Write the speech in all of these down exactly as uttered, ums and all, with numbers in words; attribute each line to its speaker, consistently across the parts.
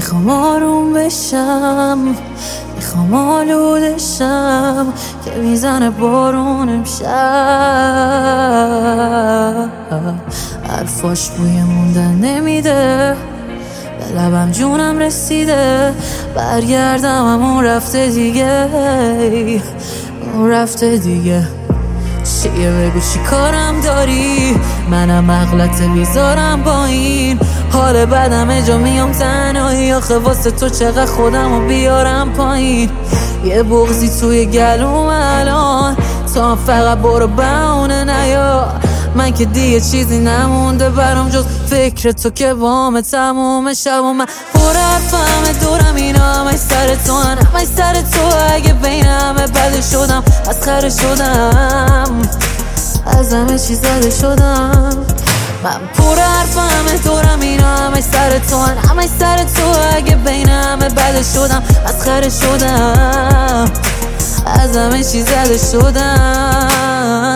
Speaker 1: میخوام آروم بشم، میخوام آلودشم که میزنه بارون امشب. حرفاش بوی موندن نمیده، به لبم جونم رسیده، برگردم همون رفته دیگه، اون رفته دیگه. چیه بگو چی کارم داری، منم اغلط بیزارم با این حال بدم جا میام تنهایی. آخه واسه تو چقدر خودمو بیارم پایین، یه بغضی توی گلوم الان، تو هم فقط برو بهونه نیا. من که دیگه چیزی نمونده برام جز فکر تو که وام تموم شب. و من پر حرفم دورم اینا همش سر تو هن، همش سر تو. اگه بین همه بده شدم مسخره شدم، از همه چی زده شدم. من پر حرفم دورم اینا همش سر تو هن، همش سر تو. اگه بین همه بده شدم مسخره شدم، از همه چی زده شدم.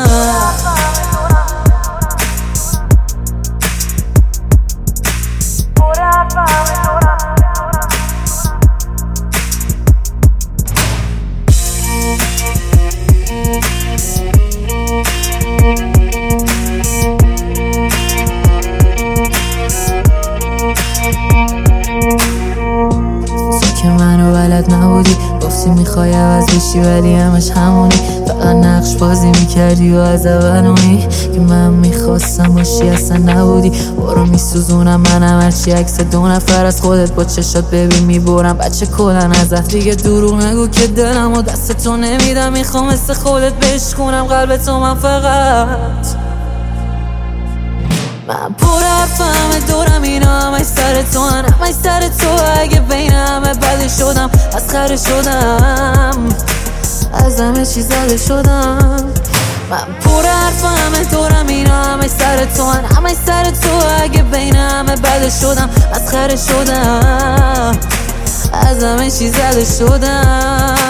Speaker 1: که منو بلد نبودی، گفتی میخوای عوض بشی ولی همش همونی. فقط نقش بازی میکردی و از اولونی که من میخواستم باشی اصلا نبودی. برو میسوزونم منم هرچی عکس دو نفر از خودت با چشات ببین میبرم. بچه کلن ازت دیگه دروغ نگو که دلم و دست تو نمیدم. میخوام مثل خودت بشکونم قلب تو من فقط. من پر حرفم دورم اینا همش سر تو هن، همش سر تو. اگه بین همه بده شدم مسخره شدم، از همه چی زده شدم. من پر حرفم دورم اینا همش سر تو هن، همش سر تو. اگه بین همه بده شدم مسخره شدم، از همه چی زده شدم.